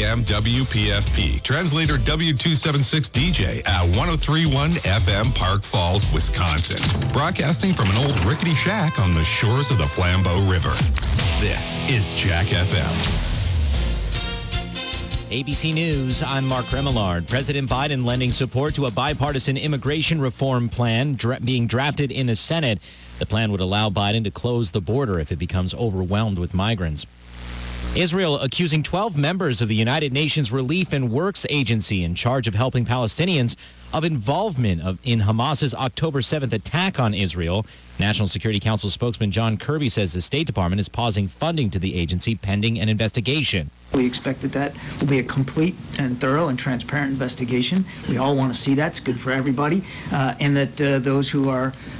FM WPFP. Translator W276 DJ at 103.1 FM Park Falls, Wisconsin. Broadcasting from an old rickety shack on the shores of the Flambeau River. This is Jack FM. ABC News, I'm Mark Remillard. President Biden lending support to a bipartisan immigration reform plan being drafted in the Senate. The plan would allow Biden to close the border if it becomes overwhelmed with migrants. Israel accusing 12 members of the United Nations Relief and Works Agency in charge of helping Palestinians of involvement in Hamas's October 7th attack on Israel. National Security Council spokesman John Kirby says the State Department is pausing funding to the agency pending an investigation. We expect that will be a complete and thorough and transparent investigation. We all want to see that. It's good for everybody, and that those who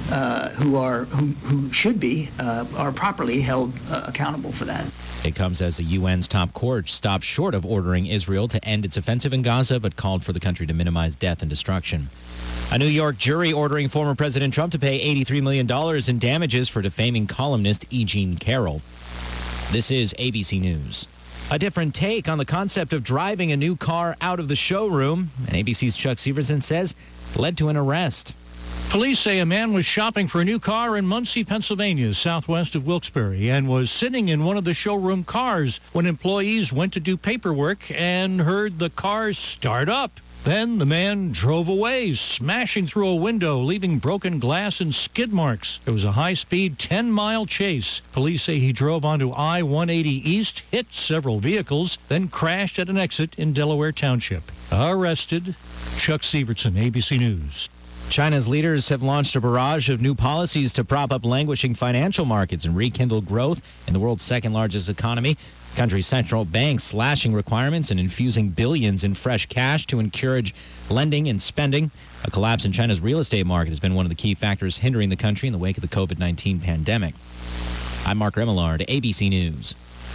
should be are properly held accountable for that. It comes as the UN's top court stopped short of ordering Israel to end its offensive in Gaza, but called for the country to minimize death and destruction. A New York jury ordering former President Trump to pay $83 million in damages for defaming columnist E. Jean Carroll. This is ABC News. A different take on the concept of driving a new car out of the showroom, and ABC's Chuck Severson says led to an arrest. Police say a man was shopping for a new car in Muncie, Pennsylvania, southwest of Wilkes-Barre, and was sitting in one of the showroom cars when employees went to do paperwork and heard the car start up. Then the man drove away, smashing through a window, leaving broken glass and skid marks. It was a high-speed 10-mile chase. Police say he drove onto I-180 East, hit several vehicles, then crashed at an exit in Delaware Township. Arrested. Chuck Severson, ABC News. China's leaders have launched a barrage of new policies to prop up languishing financial markets and rekindle growth in the world's second-largest economy. The country's central bank slashing requirements and infusing billions in fresh cash to encourage lending and spending. A collapse in China's real estate market has been one of the key factors hindering the country in the wake of the COVID-19 pandemic. I'm Mark Remillard, ABC News.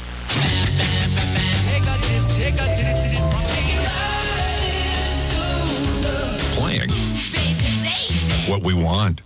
Playing what we want.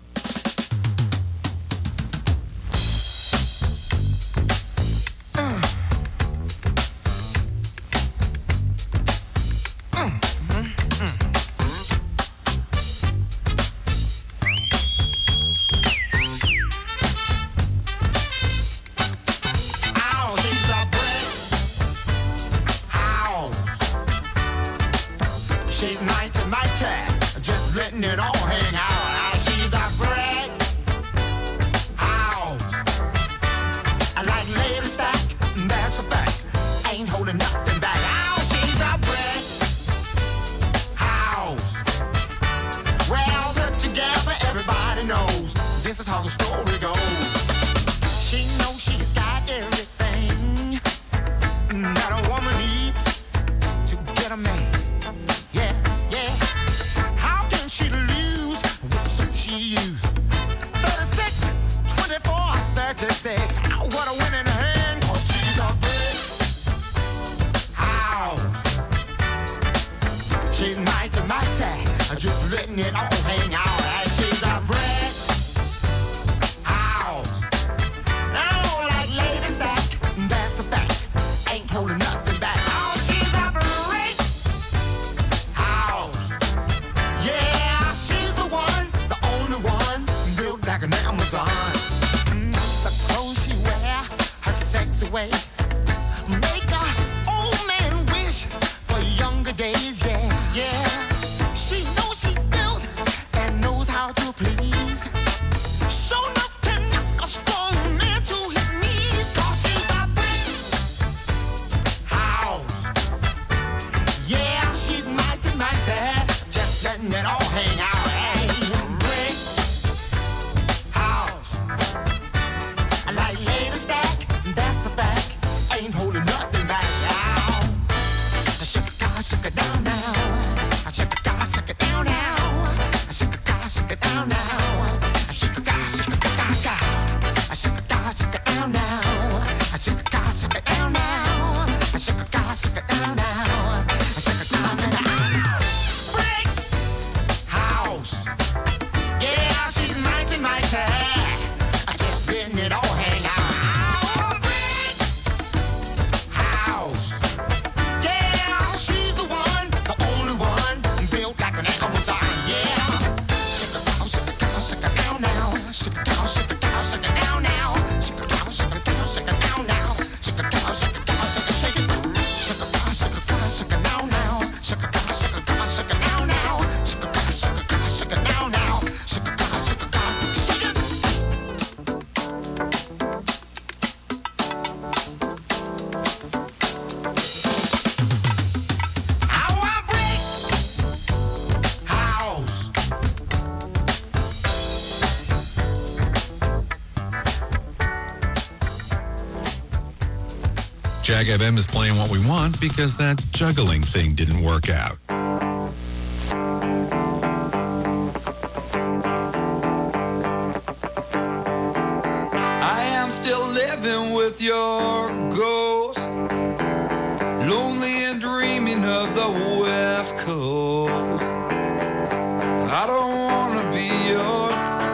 She's mighty, just letting it all hang out. She's a great house. I like lady stack, that's a fact. Ain't holding nothing back. She's a great house. Well put together, everybody knows this is how the story goes. She knows she's got everything that a woman needs to get a man. She lose with the suit she used. 36, 24, 36. What a winning hand, 'cause she's a big house. She's mighty, just letting it all hang out. She's a brick house. Now, like lady stack, that's a fact. Ain't holding nothing back. Oh, she's a brick house. Yeah, she's the one, the only one, built like an Amazon. The clothes she wear, her sexy ways, make a old man wish for younger days. Yeah. She knows she's built and knows how to please. Show enough to knock a strong man to his knees. 'Cause she's a brick house. Yeah, she's mighty, just letting it all hang out. Brick house. I like lady stack, that's a fact. Ain't holding nothing back now. Shake it down now. Shake it down now. Shake it down now. Shake it down now. Shake it down now. Shake it down now. Shake it down now. Brick house. Yeah, she's mighty. Just letting it all hang out. Brick house. Yeah, Jack FM is playing what we want because that juggling thing didn't work out. I am still living with your ghost, lonely and dreaming of the West Coast. I don't want to be your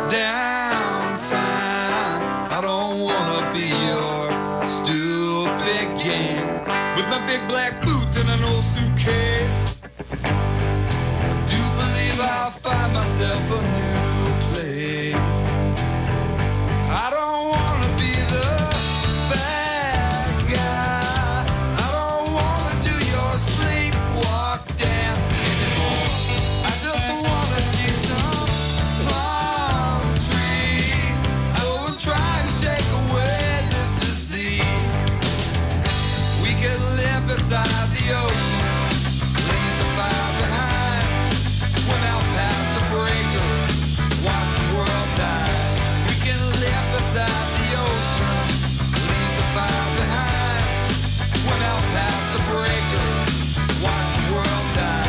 downtime. I don't want to be your stupid game. With my big black boots and an old suitcase, I do believe I'll find myself a new place. I don't want to be the bad guy. I don't want to do your sleepwalk dance anymore. I just want to see some palm trees. I will try and shake away this disease. We could live beside the ocean, leave the fire behind, swim out past the breaker, watch the world die. We can live beside the ocean, leave the fire behind, swim out past the breaker, watch the world die.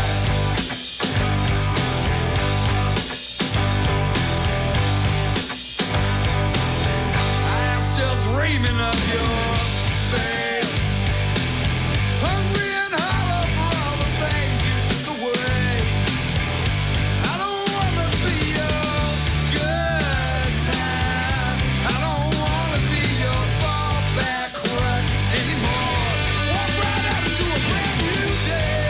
I am still dreaming of your face, hungry and hollow for all the things you took away. I don't want to be your good time. I don't want to be your fallback crutch anymore. Walk right out into a brand new day.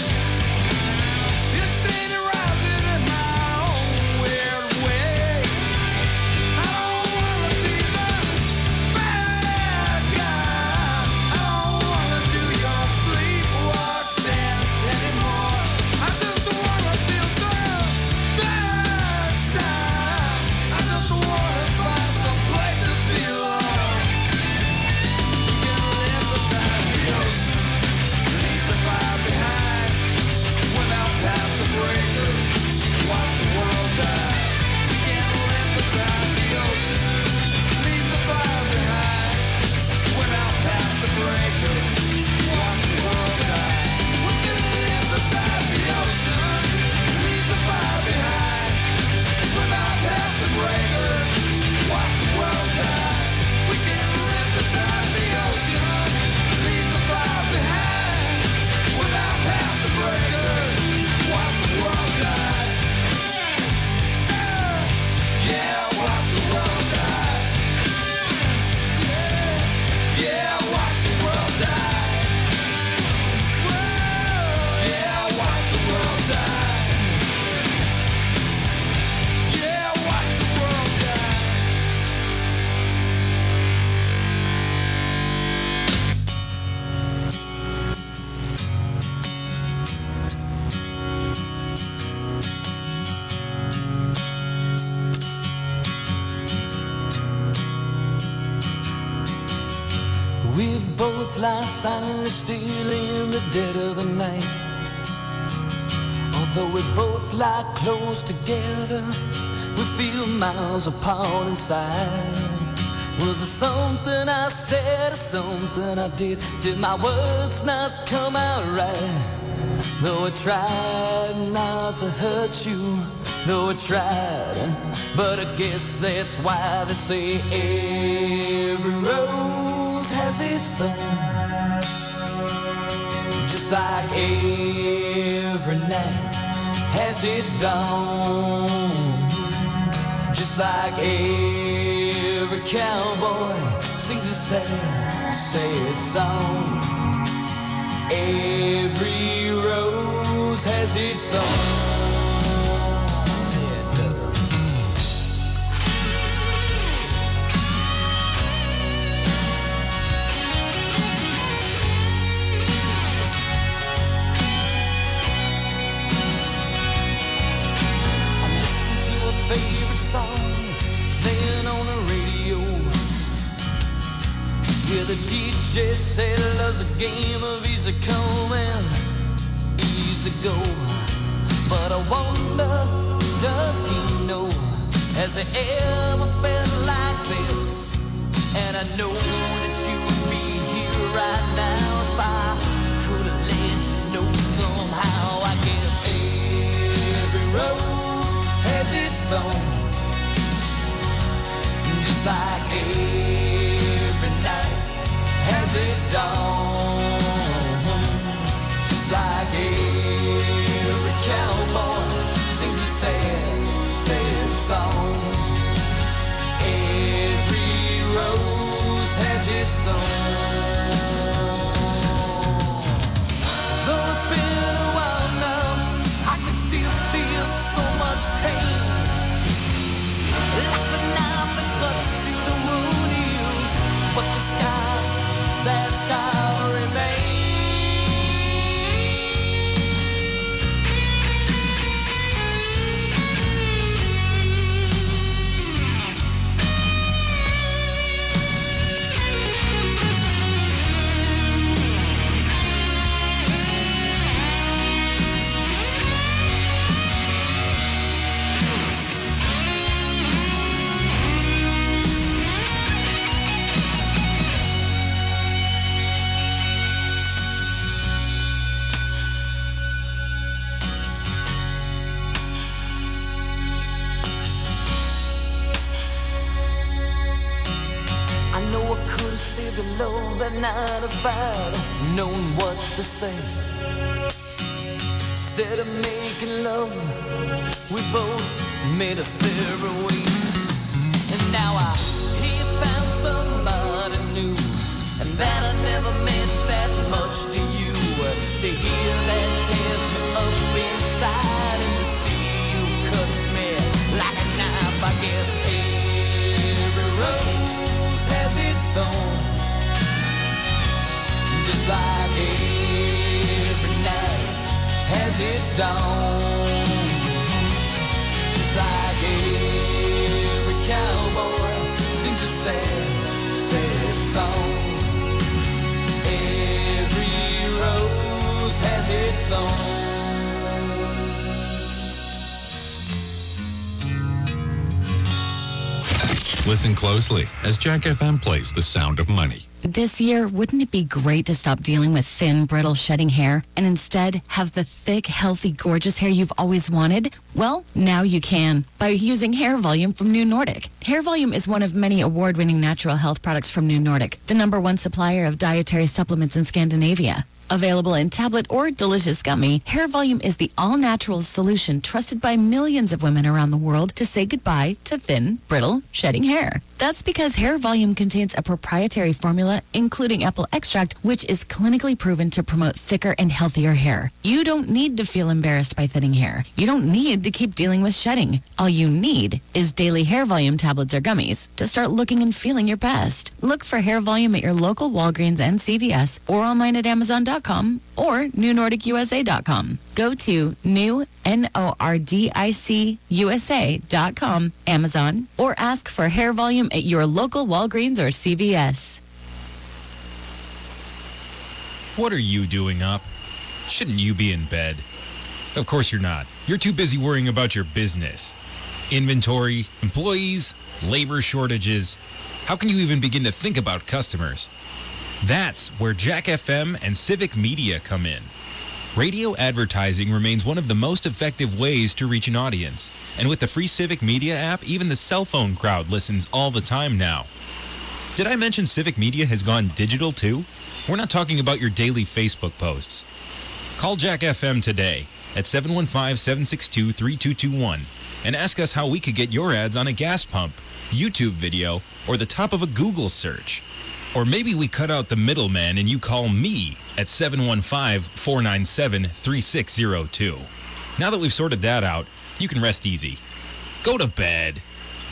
It's standing rising in my own weird way. I don't want to be the bad guy. I don't want to do your sleepwalk dance anymore. I just want to feel some sunshine. I just want to find some place to belong. We can live beside the ocean, leave the fire behind, swim out past the breaker, watch the world die. We can live beside the ocean, leave the fire behind, swim out past the breaker, watch the world die. We can live beside the ocean, leave the fire behind, swim out past the breaker, watch the world die. We can live beside the ocean, leave the fire behind, swim out past the breaker, watch the world die. Yeah, watch the world die. Yeah, watch the world die. Yeah, watch the world die. Yeah, watch the world die. We both lie silently still in the dead of the night. Although we both lie close together, we feel miles apart inside. Was it something I said or something I did? Did my words not come out right? Though I tried not to hurt you, though I tried, but I guess that's why they say every rose has its thorn. Just like every night has its dawn. Just like every cowboy sings a sad, sad song. Every rose has its thorn. Favorite song playing on the radio. Yeah, the DJ said love's a game of easy come and easy go. But I wonder, does he know? Has he ever felt like this? And I know that you would be here right now. If I could have let you know somehow, I guess every rose has its thorn, just like every night has its dawn, just like every cowboy sings a sad, sad song. Every rose has its thorn. Though it's been a while now, I can still feel so much pain, like the knife that cuts through the wound heals, but the sky, that sky remains. Love that night about knowing what to say. Instead of making love, we both made us separate ways. And now I hear you found somebody new, and that I never meant that much to you. To hear that tears me up inside, and to see you cuts me like a knife. I guess every rose has its thorn, just like every night has its dawn, just like every cowboy sings a sad, sad song. Every rose has its thorn. Listen closely as Jack FM plays The Sound of Money. This year, wouldn't it be great to stop dealing with thin, brittle, shedding hair and instead have the thick, healthy, gorgeous hair you've always wanted? Well, now you can by using Hair Volume from New Nordic. Hair Volume is one of many award-winning natural health products from New Nordic, the #1 supplier of dietary supplements in Scandinavia. Available in tablet or delicious gummy, Hair Volume is the all-natural solution trusted by millions of women around the world to say goodbye to thin, brittle, shedding hair. That's because Hair Volume contains a proprietary formula, including apple extract, which is clinically proven to promote thicker and healthier hair. You don't need to feel embarrassed by thinning hair. You don't need to keep dealing with shedding. All you need is daily Hair Volume tablets or gummies to start looking and feeling your best. Look for Hair Volume at your local Walgreens and CVS or online at Amazon.com or NewNordicUSA.com. Go to NewNordicUSA.com, Amazon, or ask for Hair Volume at your local Walgreens or CVS. What are you doing up? Shouldn't you be in bed? Of course you're not. You're too busy worrying about your business. Inventory, employees, labor shortages. How can you even begin to think about customers? That's where Jack FM and Civic Media come in. Radio advertising remains one of the most effective ways to reach an audience. And with the free Civic Media app, even the cell phone crowd listens all the time now. Did I mention Civic Media has gone digital too? We're not talking about your daily Facebook posts. Call Jack FM today at 715-762-3221 and ask us how we could get your ads on a gas pump, YouTube video, or the top of a Google search. Or maybe we cut out the middleman and you call me at 715-497-3602. Now that we've sorted that out, you can rest easy. Go to bed.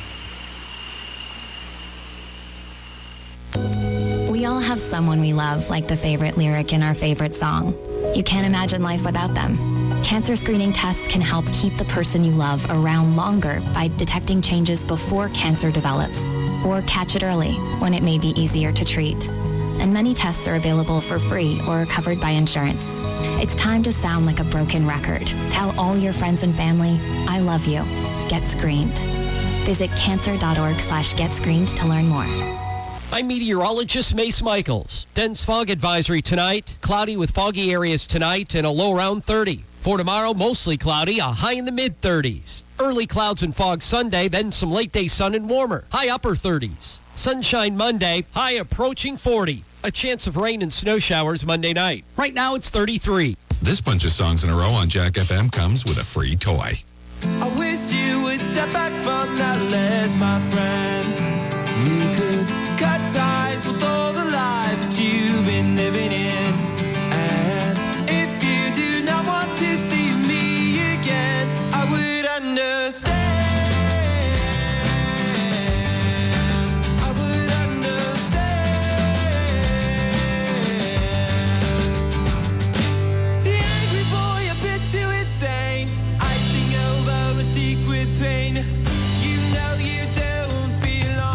We all have someone we love, like the favorite lyric in our favorite song. You can't imagine life without them. Cancer screening tests can help keep the person you love around longer by detecting changes before cancer develops, or catch it early when it may be easier to treat. And many tests are available for free or covered by insurance. It's time to sound like a broken record. Tell all your friends and family, I love you. Get screened. Visit cancer.org/getscreened to learn more. I'm meteorologist Mace Michaels. Dense fog advisory tonight. Cloudy with foggy areas tonight and a low around 30. For tomorrow, mostly cloudy, a high in the mid-30s. Early clouds and fog Sunday, then some late-day sun and warmer. High upper 30s. Sunshine Monday, high approaching 40. A chance of rain and snow showers Monday night. Right now, it's 33. This bunch of songs in a row on Jack FM comes with a free toy. I wish you would step back from that ledge, my friend. You could cut ties with all the lies that you've been living in. And if you do not want to see me again, I would understand. I would understand. The angry boy, a bit too insane. Icing over a secret pain. You know you don't belong.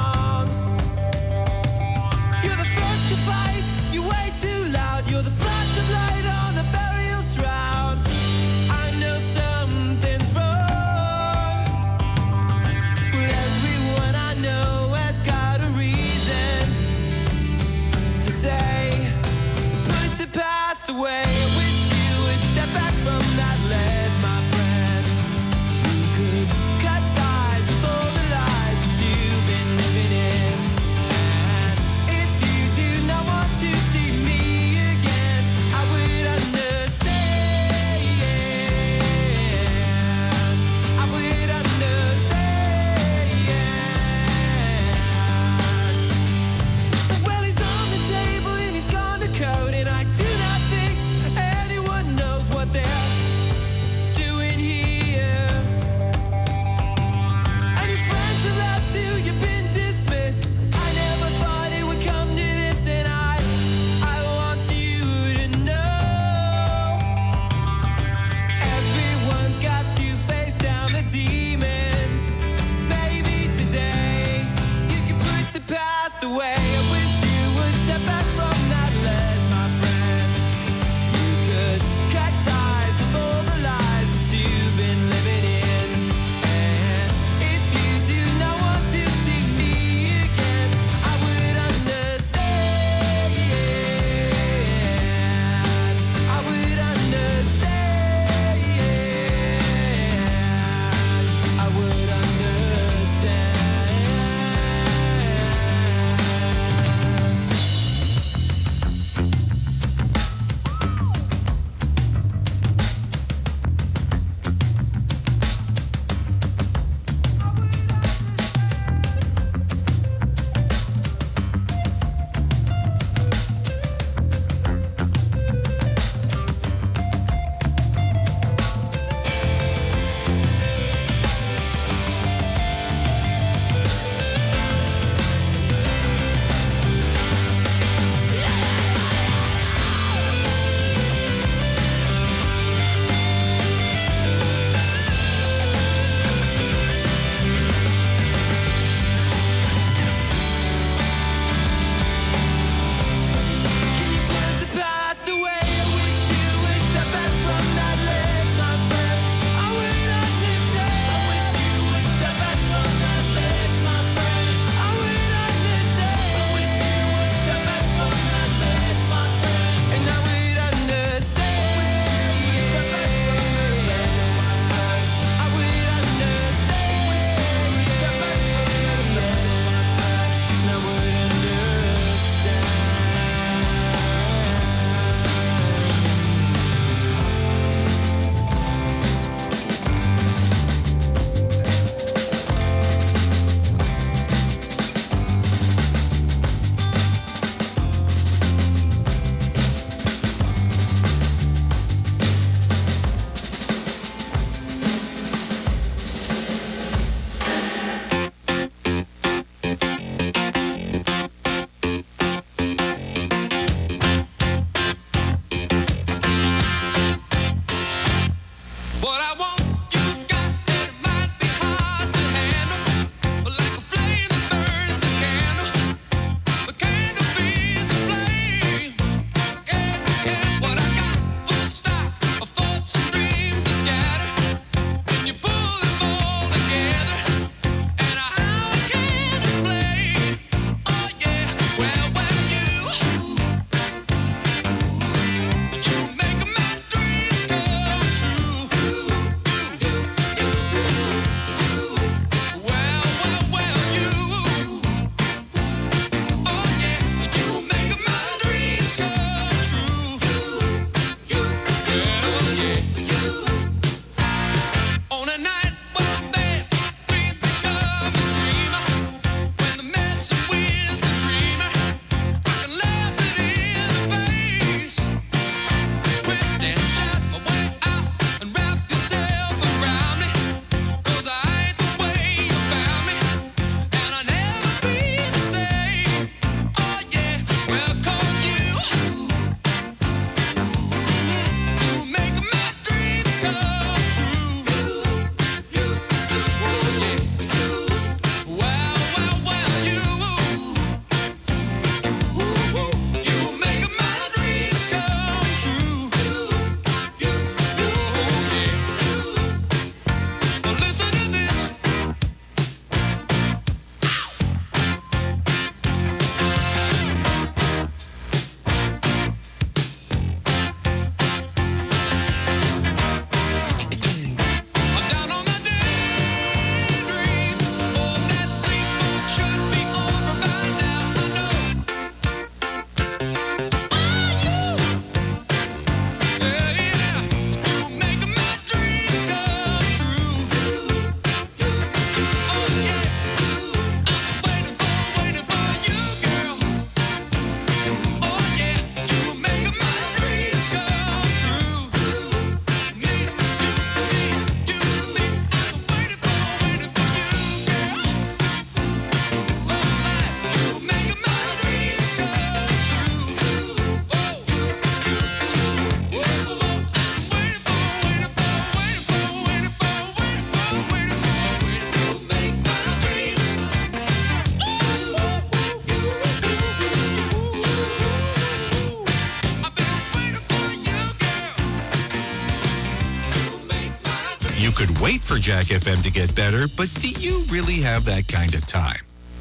You could wait for Jack FM to get better, but do you really have that kind of time?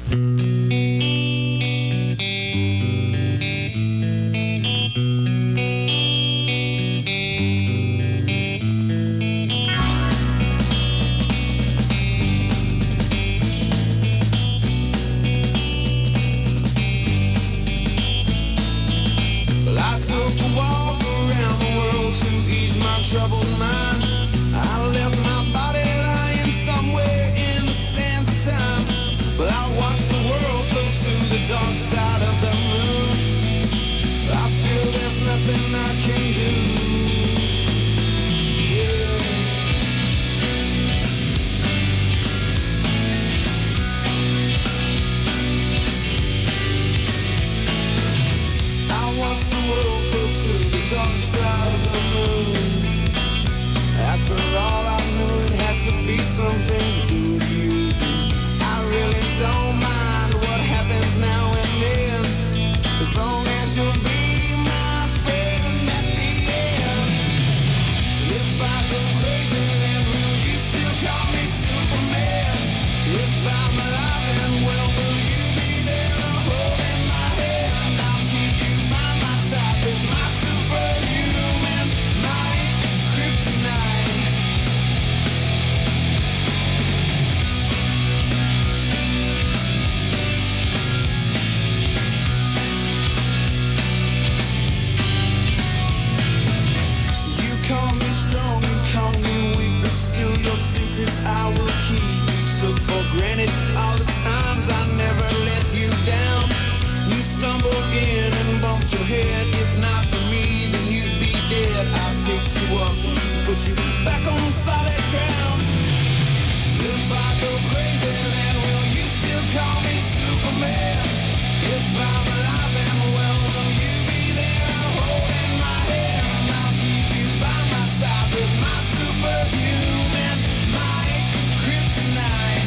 Well, I took a walk around the world to ease my troubled mind. I left my body lying somewhere in the sands of time. But I watched the world float to the dark side of the moon. I feel there's nothing I can do. Yeah. I watched the world float to the dark side of the moon. After all, I knew it had to be something to do with you. I really don't mind what happens now and then, as long as you'll be my friend at the end. If I go crazy, then will you still call me Superman? If I'm alive and well, will you be there holding my hand? I'll keep you by my side with my superhuman might, kryptonite. You call me strong, you call me weak, but still your secrets I will keep. You took for granted all the times I never let you down. You stumbled in and bumped your head. If not for me, then you'd be dead. I picked you up, put you back on solid ground. If I go crazy, then will you still call me Superman? If I'm alive and well, will you be there holding my hand? I'll keep you by my side with my superhuman might, kryptonite.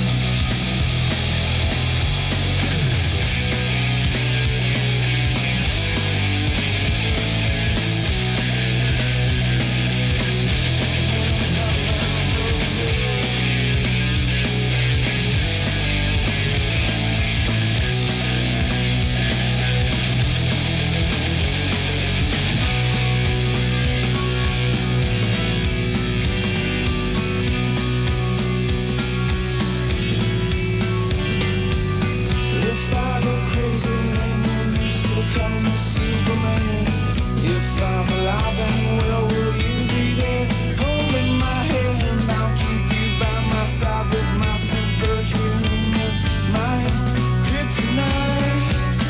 If I go crazy, then will you still call me Superman? If I'm alive and well, will you be there holding my hand? I'll keep you by my side with my superhuman might, kryptonite.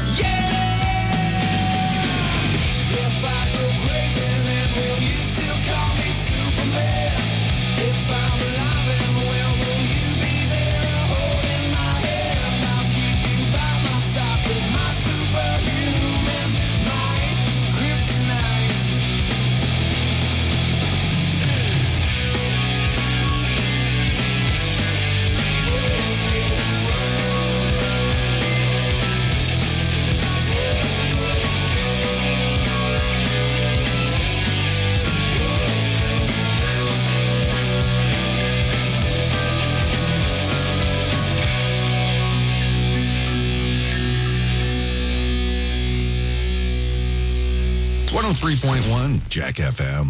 Yeah! If I go crazy, then will you still call me Superman? If I'm alive and well, will you be there holding my hand? I'll keep you by my side with my superhuman might, kryptonite. .1 Jack FM.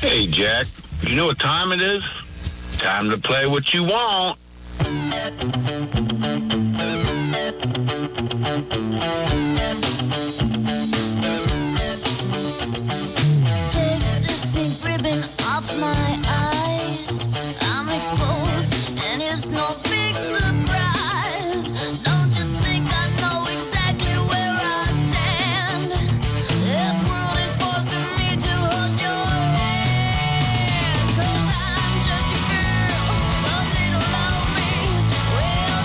Hey, Jack. You know what time it is? Time to play what you want. Take this pink ribbon off my eyes. I'm exposed, and it's no big surprise. Don't you think I know exactly where I stand? This world is forcing me to hold your hand. 'Cause I'm just a girl, a little lonely. Well,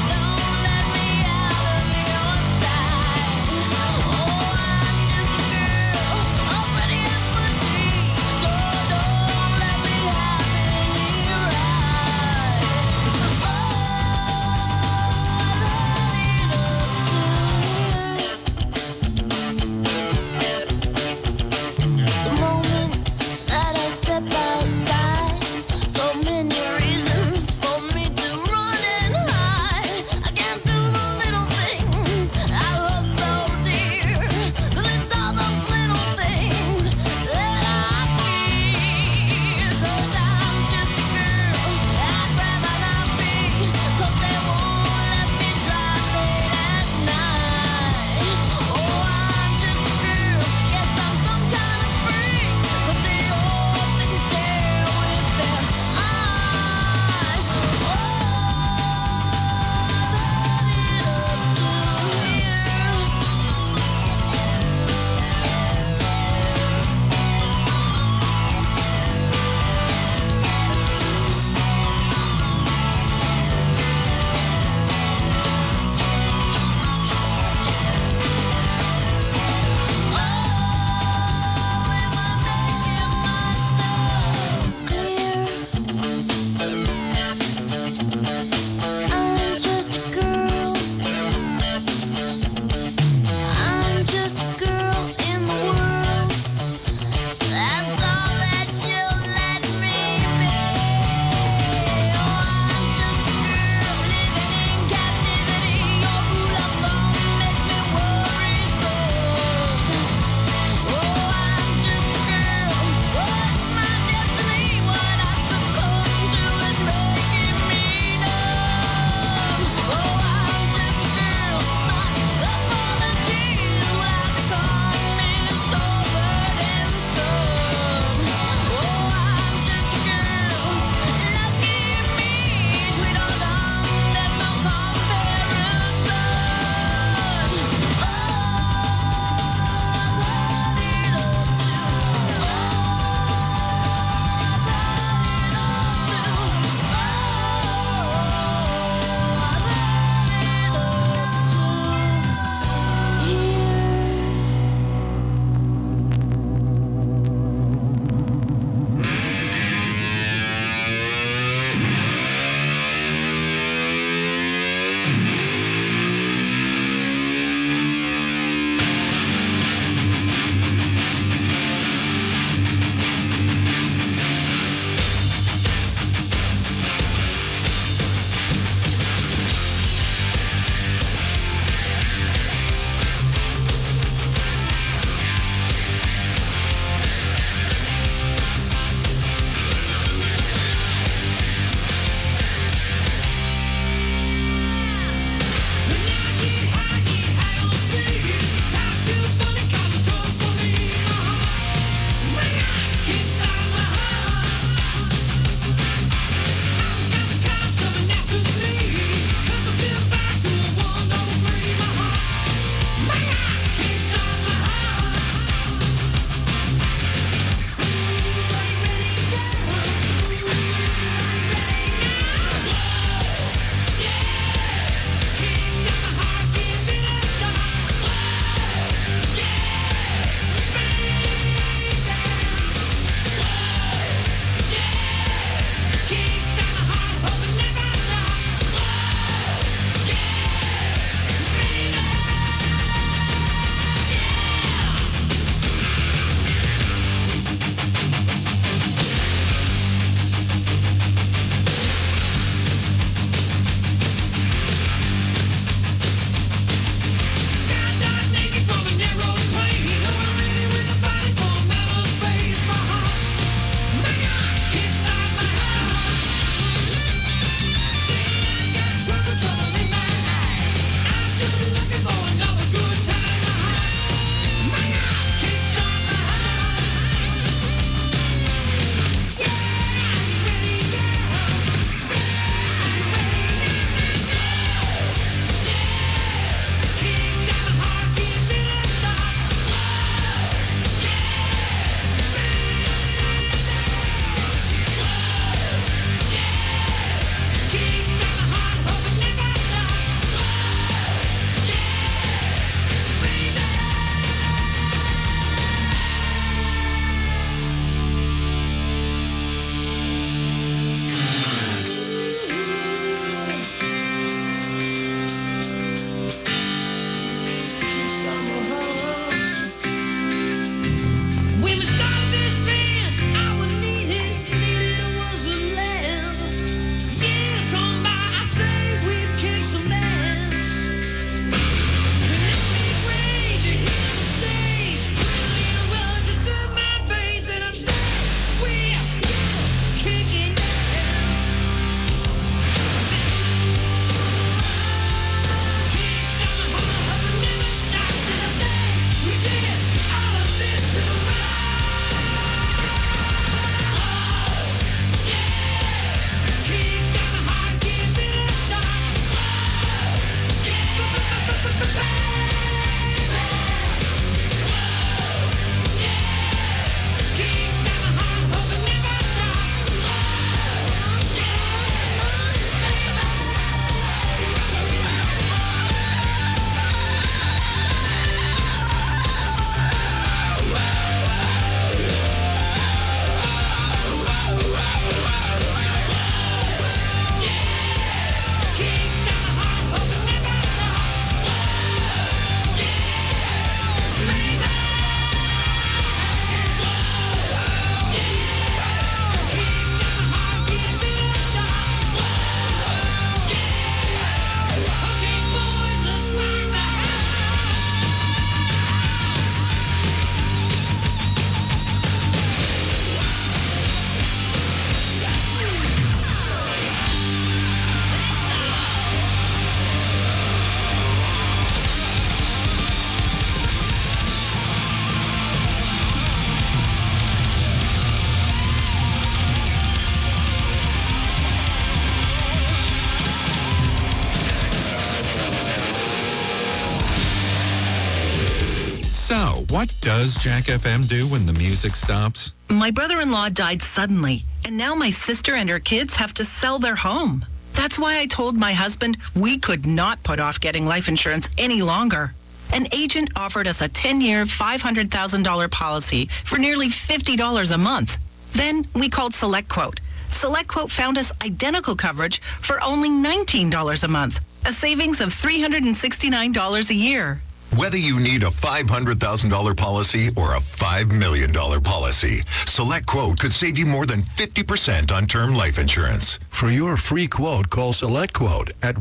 So, what does Jack FM do when the music stops? My brother-in-law died suddenly, and now my sister and her kids have to sell their home. That's why I told my husband we could not put off getting life insurance any longer. An agent offered us a 10-year, $500,000 policy for nearly $50 a month. Then we called SelectQuote. SelectQuote found us identical coverage for only $19 a month, a savings of $369 a year. Whether you need a $500,000 policy or a $5 million policy, SelectQuote could save you more than 50% on term life insurance. For your free quote, call SelectQuote at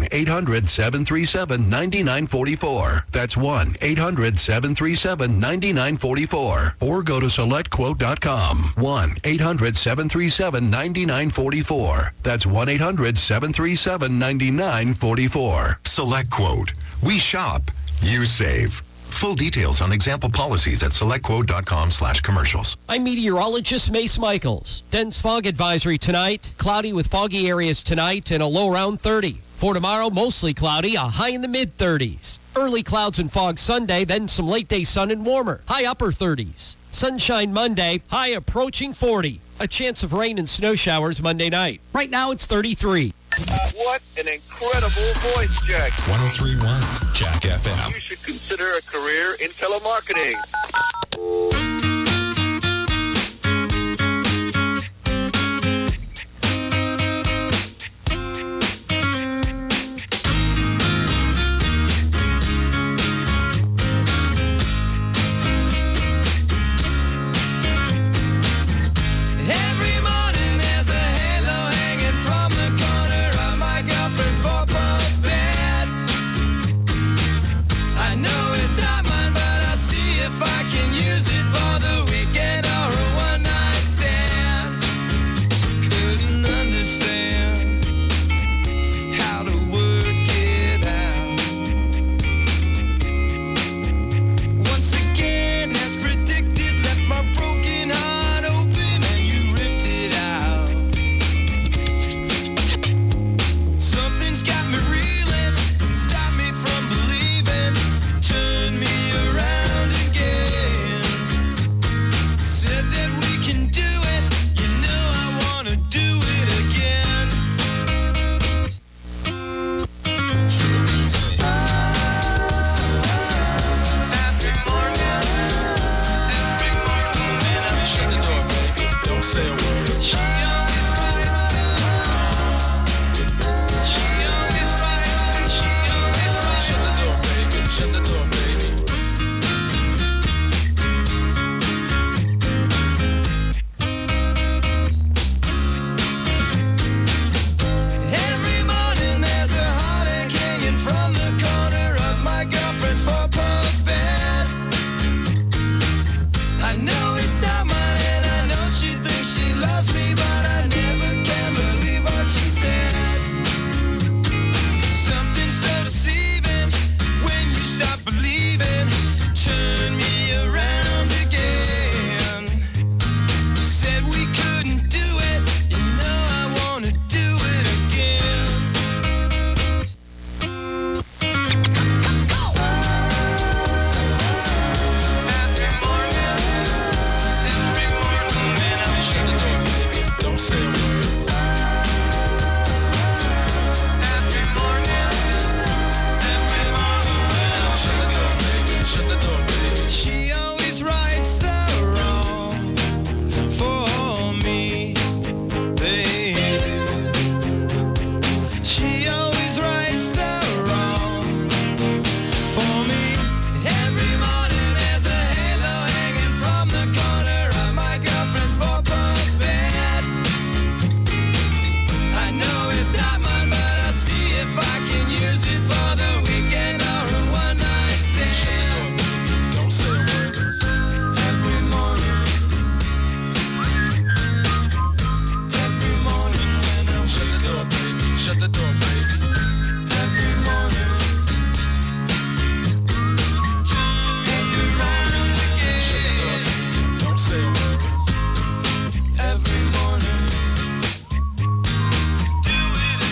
1-800-737-9944. That's 1-800-737-9944. Or go to SelectQuote.com. 1-800-737-9944. That's 1-800-737-9944. SelectQuote. We shop. You save. Full details on example policies at selectquote.com/commercials. I'm meteorologist Mace Michaels. Dense fog advisory tonight. Cloudy with foggy areas tonight and a low around 30. For tomorrow, mostly cloudy, a high in the mid-30s. Early clouds and fog Sunday, then some late-day sun and warmer. High upper 30s. Sunshine Monday, high approaching 40. A chance of rain and snow showers Monday night. Right now, it's 33. What an incredible voice, Jack. 103.1 Jack FM. You should consider a career in telemarketing.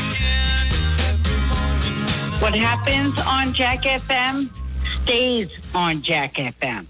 What happens on Jack FM stays on Jack FM.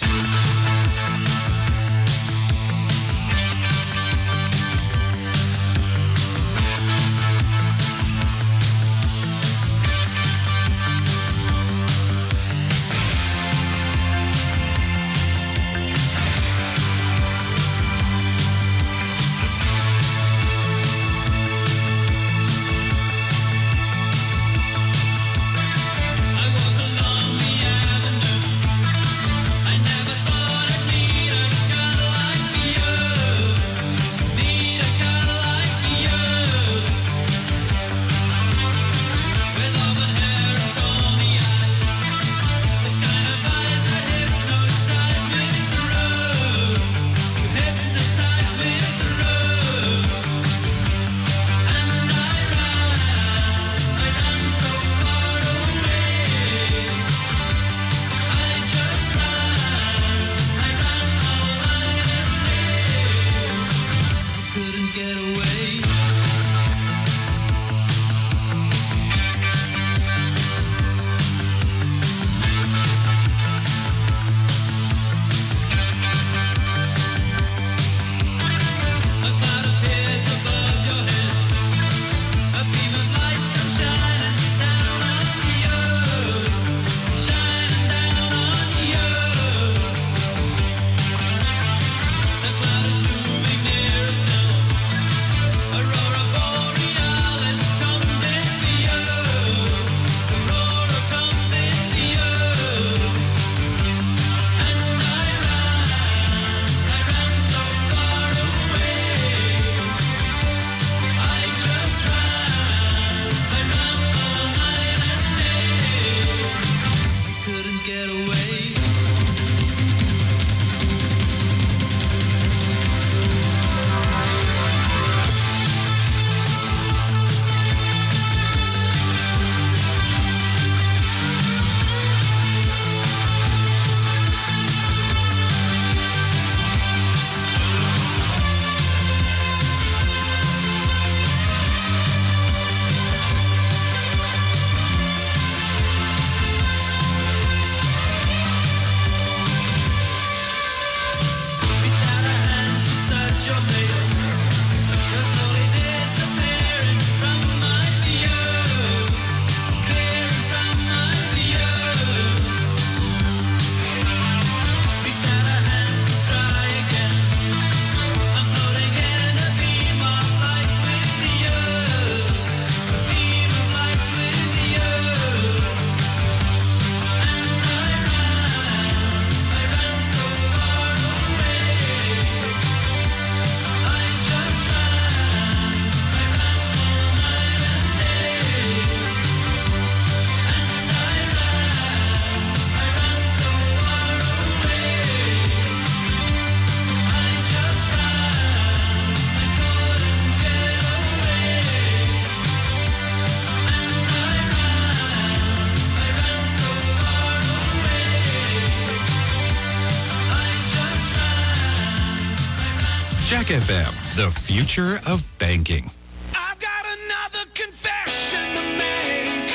Jack FM, the future of banking. I've got another confession to make.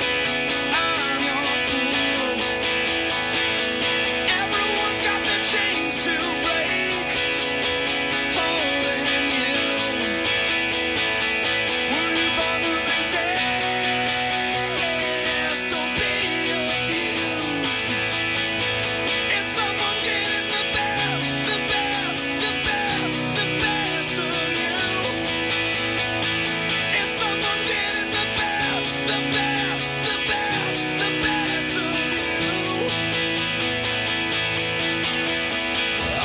I'm your fool. Everyone's got the chains to break, holding you. Will you bother resist or be abused? Is someone getting the best, the best, the best, the best of you? Is someone getting the best, the best, the best, the best of you?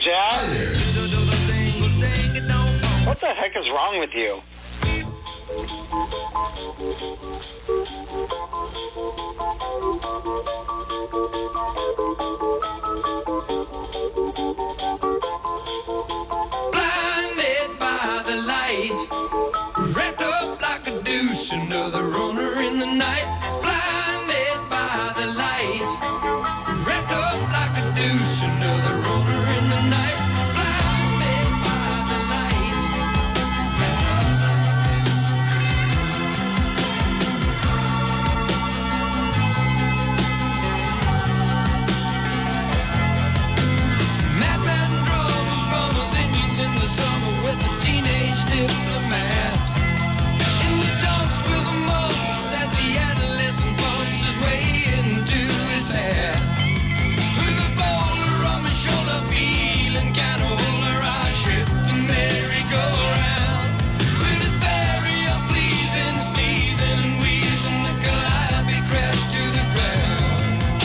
Jack? What the heck is wrong with you? Blinded by the lights, wrapped up like a douche, another runner in the night. Blinded by the lights, wrapped up like a douche, another runner in the night. Blinded by the lights. Madman drummers, bummers, Indians in the summer with a teenage diplomat. In the dumps with a mumps at the adolescent bumps his way into his hat. With a boulder on my shoulder, feeling kinda older, I tripped and merry-go-round. With his very unpleasing sneezing and wheezing, the calliope crashed to the ground.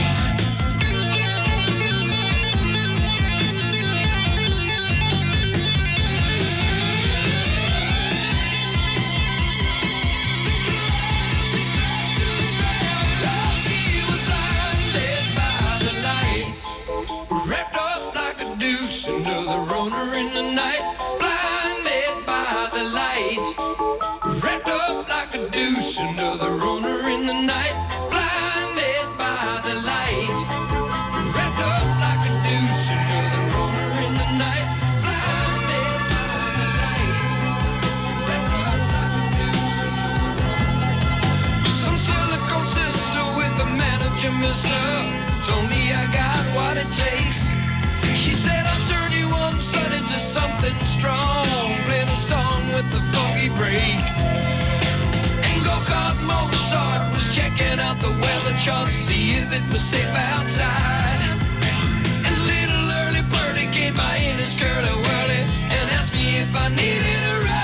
She was blinded by the lights, wrapped up like a douche, another runner in the night. Blinded by the lights, wrapped up like a douche, another runner in the night. Blinded by the lights, wrapped up like a douche, another runner in the night. Blinded by the lights, wrapped up like a douche. Some silicone sister with a manager, mister, told me I got what it takes. She said I'll turn you on sun into something strong. Play the song with the funky break. And go-kart Mozart was checking out the weather chart, see if it was safe outside. And little early birdie came by in his curly-whirly and asked me if I needed a ride.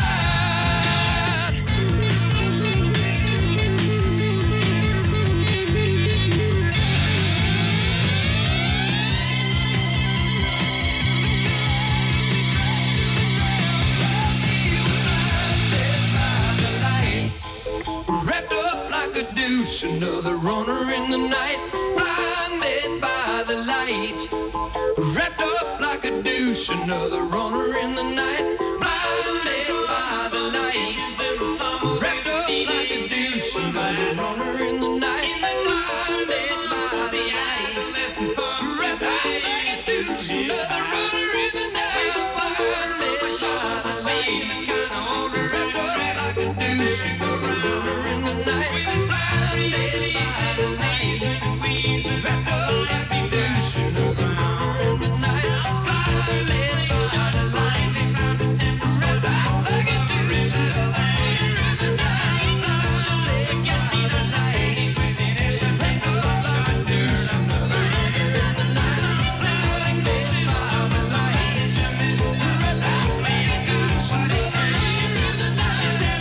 Wrapped up like a douche, another runner in the night. Blinded by the lights, wrapped up like a douche, another runner in the night. Blinded by the lights, wrapped up like a douche, another runner in the night. Blinded by the lights, wrapped up like a douche, another runner in the night. Blinded by the lights, wrapped up like a douche, another runner in the night. Blinded by the lights, wrapped up like a douche, another runner in the night. Blinded by the lights, wrapped up like a douche, another runner in the night. Blinded by the lights, wrapped up like a douche, another runner in the night. Blinded by the lights, wrapped up like a douche, another runner in the night.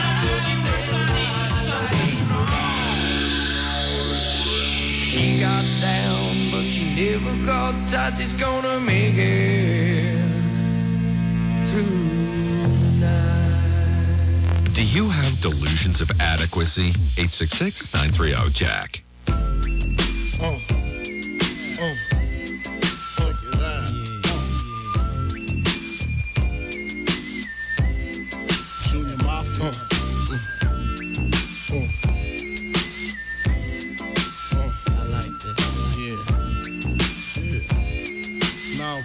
She got down, but she never got tight. She's gonna make it through the night. Do you have delusions of adequacy? 866-930-JACK. Junior Mafia. I like this. Now,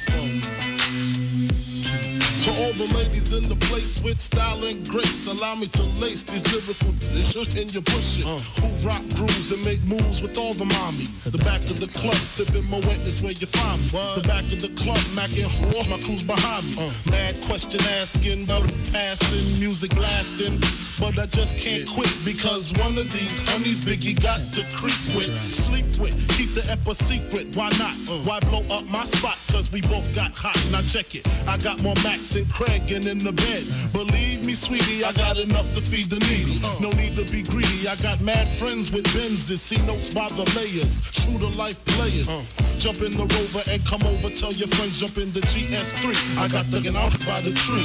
to all the ladies in the place with style and grace, allow me to lace these lyrical tissues in your bushes. Who rock grooves and make moves with all the mommies. The back of the club, sipping my wet is where you find me. The back of the club, macking whore, my crew's behind me. Mad question asking, passing, music blasting. But I just can't quit because one of these honeys Biggie got to creep with, sleep with, keep the ep a secret. Why not? Why blow up my spot? Cause we both got hot. Now check it. I got more Mac than Craig and in the bed. Believe me, sweetie, I got enough to feed the needy. No need to be greedy. I got mad friends with Benzes. See notes by the layers. True to life players. Jump in the Rover and come over. Tell your friends jump in the GS3. I got the out by the tree.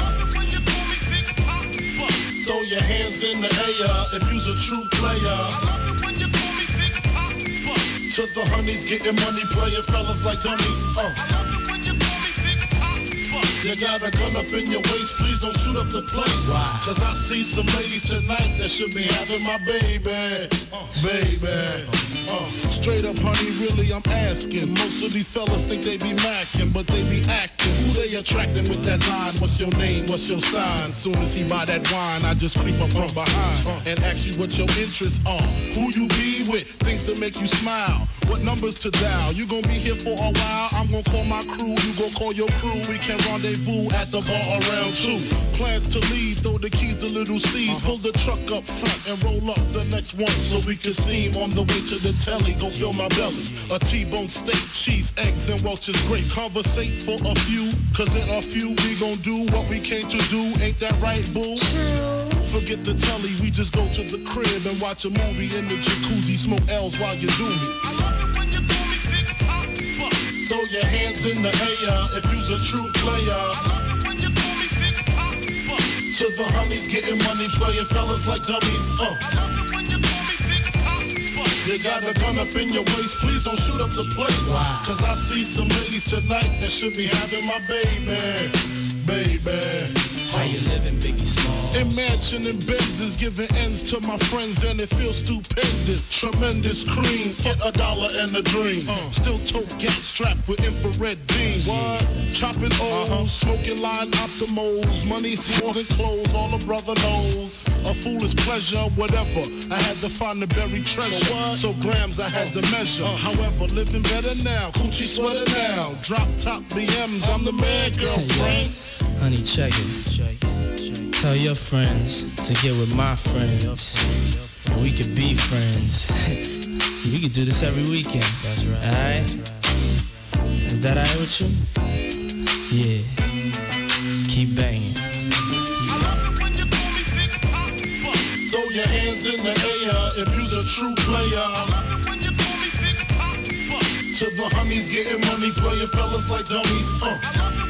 Throw your hands in the air if you's a true player. To the honeys getting money, playing fellas like dummies. You got a gun up in your waist, please don't shoot up the place. Cause I see some ladies tonight that should be having my baby. Straight up, honey, really, I'm asking. Most of these fellas think they be macking, but they be acting. Who they attracting with that line? What's your name? What's your sign? Soon as he buy that wine, I just creep up from behind and ask you what your interests are. Who you be with? Things to make you smile. What numbers to dial? You gon' be here for a while. I'm gon' call my crew. You gon' call your crew. We can rendezvous at the bar around 2. Plans to leave. Throw the keys to Little C's. Pull the truck up front and roll up the next one so we can steam on the way to the telly. Go fill my belly. A T-bone steak, cheese, eggs, and Welch's grape. Conversate for a few, cause in a few we gon' do what we came to do. Ain't that right, boo? Forget the telly, we just go to the crib and watch a movie in the jacuzzi. Smoke L's while you do me. I love it when you call me Big Papa. Throw your hands in the air if you's a true player. I love it when you call me Big Papa. To the honeys getting money, playing fellas like dummies. I love it when you call me Big Papa. You got a gun up in your waist, please don't shoot up the place. Cause I see some ladies tonight that should be having my baby. How you living, Biggie Smalls? Imagine Benz is giving ends to my friends and it feels stupendous. Tremendous cream, get $1 and a dream. Still tote gas strapped with infrared beams. What? Chopping O's, smoking line optimals. Money, floors and clothes, all a brother knows. A foolish pleasure, whatever. I had to find the buried treasure. So grams I had to measure. However, living better now. Coochie sweater now. Drop top BMs, I'm the man, girlfriend. Honey, check it. Tell your friends to get with my friends. We could be friends. We could do this every weekend. That's right. Alright? Is that alright with you? Yeah. Keep banging. Throw your hands in the air if you's a true player. To the honeys getting money, playing fellas like dummies.